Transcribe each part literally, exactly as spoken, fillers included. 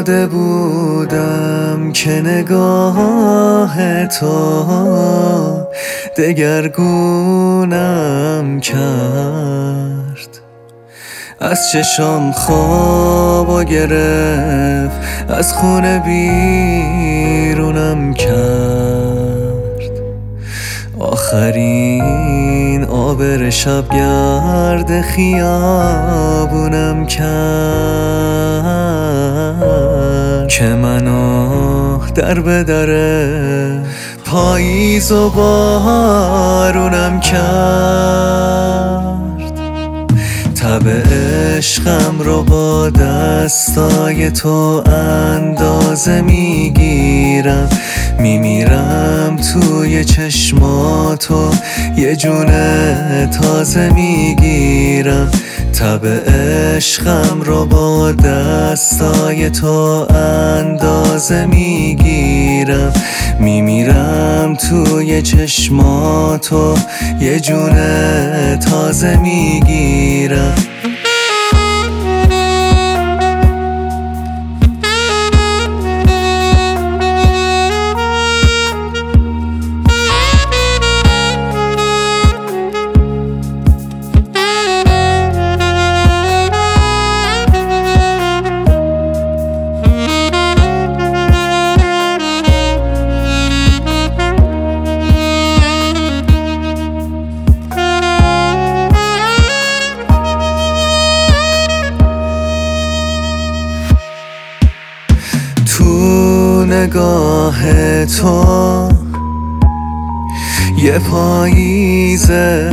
داده بودم که نگاه تو دگرگونم کرد، از چشام خوابو گرفت، از خونه بیرونم کرد. آخرین آبر شبگرد خیابونم کرد که منو در به در پاییز و بارونم کرد. تب عشقم رو با دستای تو اندازه میگیرم، میمیرم توی چشماتو یه جون تازه میگیرم. تب عشقم رو با دستای تو اندازه میگیرم، میمیرم توی چشماتو یه جون تازه میگیرم. تو نگاه تو یه پاییزه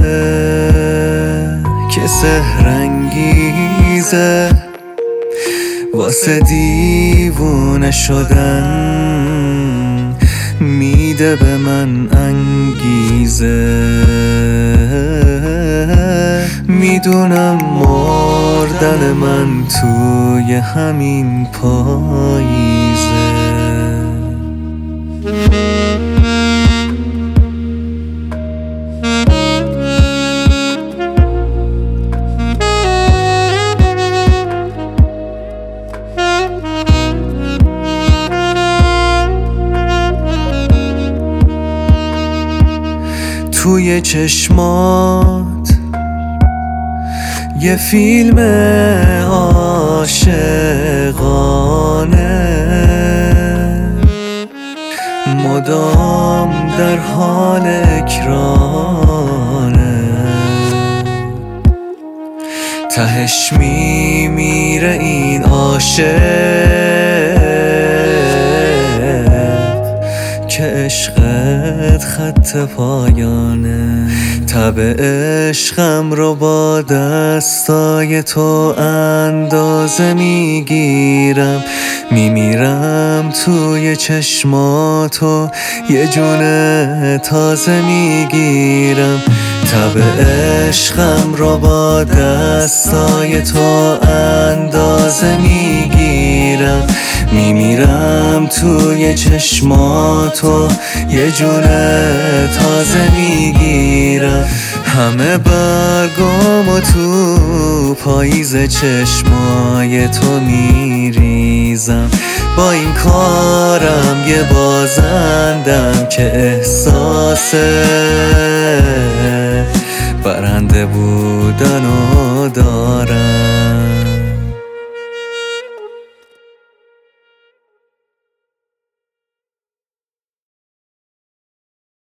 که سحرانگیزه، واسه دیوونه شدن میده به من انگیزه. میدونم مردن من توی همین پاییزه. توی چشمات یه فیلم عاشقانه، مدام در حال اکرانه. تهش میمیره این عاشق که عشقت خط پایانه. تب عشقم رو با دستای تو اندازه میگیرم، میمیرم توی چشماتو یه جون تازه میگیرم. تب عشقم رو با دستای تو اندازه میگیرم، میمیرم توی چشماتو یه جون تازه میگیرم. همه برگامو تو پاییز چشمای تو میریزم، با این کارم یه بازندم که احساس برنده بودنو دارم.